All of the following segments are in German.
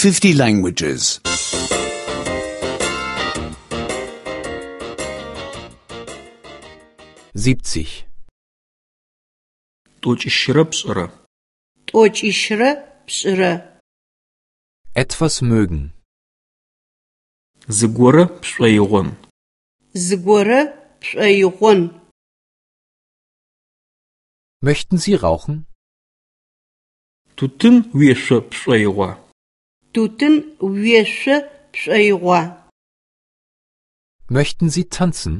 50 languages. 70. Тӏокӏищырэ пшӏырэ. Тӏокӏищырэ пшӏырэ. Etwas mögen. Зыгорэ пшӏоигъон. Зыгорэ пшӏоигъон. Möchten Sie rauchen? Тутын уешъо пшӏоигъо. Тутын уешъо пшӏоигъо. Möchten Sie tanzen?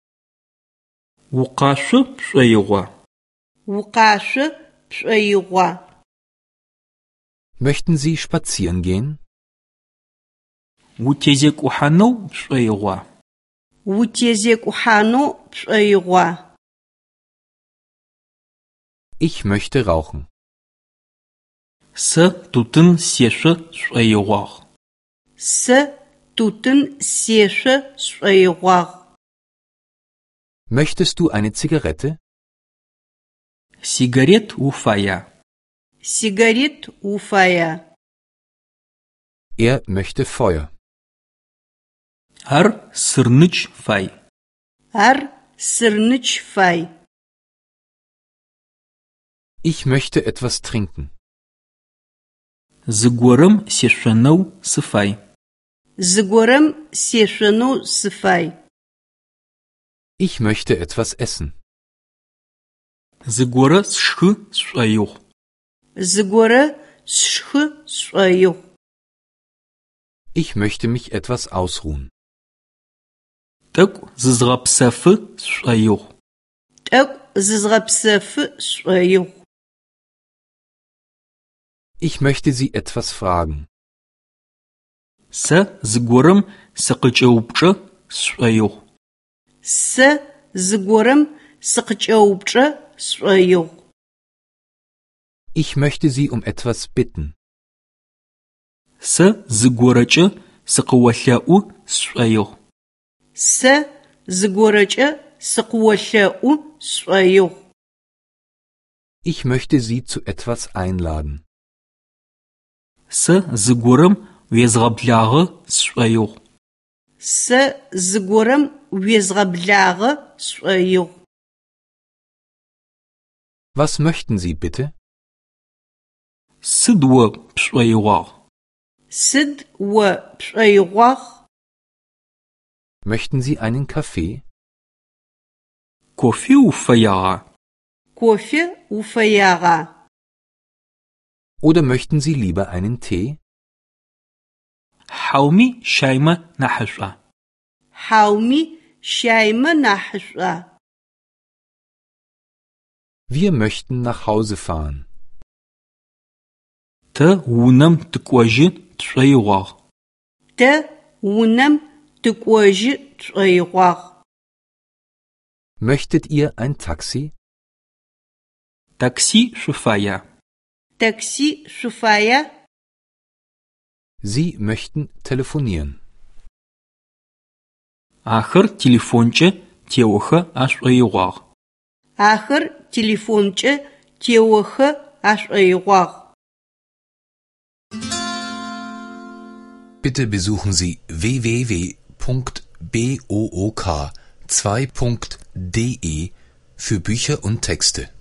Укъашъо пшӏоигъо. Укъашъо пшӏоигъо. Möchten Sie spazieren gehen? Утезекӏухьанэу пшӏоигъо. Утезекӏухьанэу пшӏоигъо. Ich möchte rauchen. Сэ тутын сешъо шӏоигъуагъ. Сэ тутын сешъо шӏоигъуагъ. Möchtest du eine Zigarette? Сигарет уфая. Сигарет уфая. Er möchte Feuer. Ар сырныкӏ фай. Ар сырныкӏ фай. Ich möchte etwas trinken. Зыгорэм сешъонэу сыфай. Зыгорэм сешъонэу сыфай. Ich möchte etwas essen. Зыгорэ сшхы сшӏоигъу. Зыгорэ сшхы сшӏоигъу. Ich möchte mich etwas ausruhen. Тӏэкӏу зызгъэпсэфы сшӏоигъу. Тӏэкӏу зызгъэпсэфы сшӏоигъу. Ich möchte Sie etwas fragen. Сэ зыгорэм сыкъыкӏэупчӏэ сшӏоигъу. Сэ зыгорэм сыкъыкӏэупчӏэ сшӏоигъу. Ich möchte Sie um etwas bitten. Сэ зыгорэкӏэ сыкъыолъэӏу сшӏоигъу. Сэ зыгорэкӏэ сыкъыолъэӏу сшӏоигъу. Ich möchte Sie zu etwas einladen. Сэ зыгорэм уезгъэблагъэ сшӏоигъу. Сэ зыгорэм уезгъэблагъэ сшӏоигъу. Was möchten Sie bitte? Сыд о пшӏоигъуагъ? Сыд о пшӏоигъуагъ? Möchten Sie einen Kaffee? Кофе уфаягъа? Кофе уфаягъа? Oder möchten Sie lieber einen Tee? Хьауми щаймэ нахьышӏуа? Хьауми щаймэ нахьышӏуа? Wir möchten nach Hause fahren. Тэ унэм тыкӏожьы тшӏоигъуагъ. Тэ унэм тыкӏожьы тшӏоигъуагъ. Möchtet ihr ein Taxi? Такси шъуфая? Такси шъуфая? Sie möchten telefonieren. Ахэр телефонкӏэ теохэ ашӏоигъуагъ. Ахэр телефонкӏэ теохэ ашӏоигъуагъ. Bitte besuchen Sie www.book2.de für Bücher und Texte.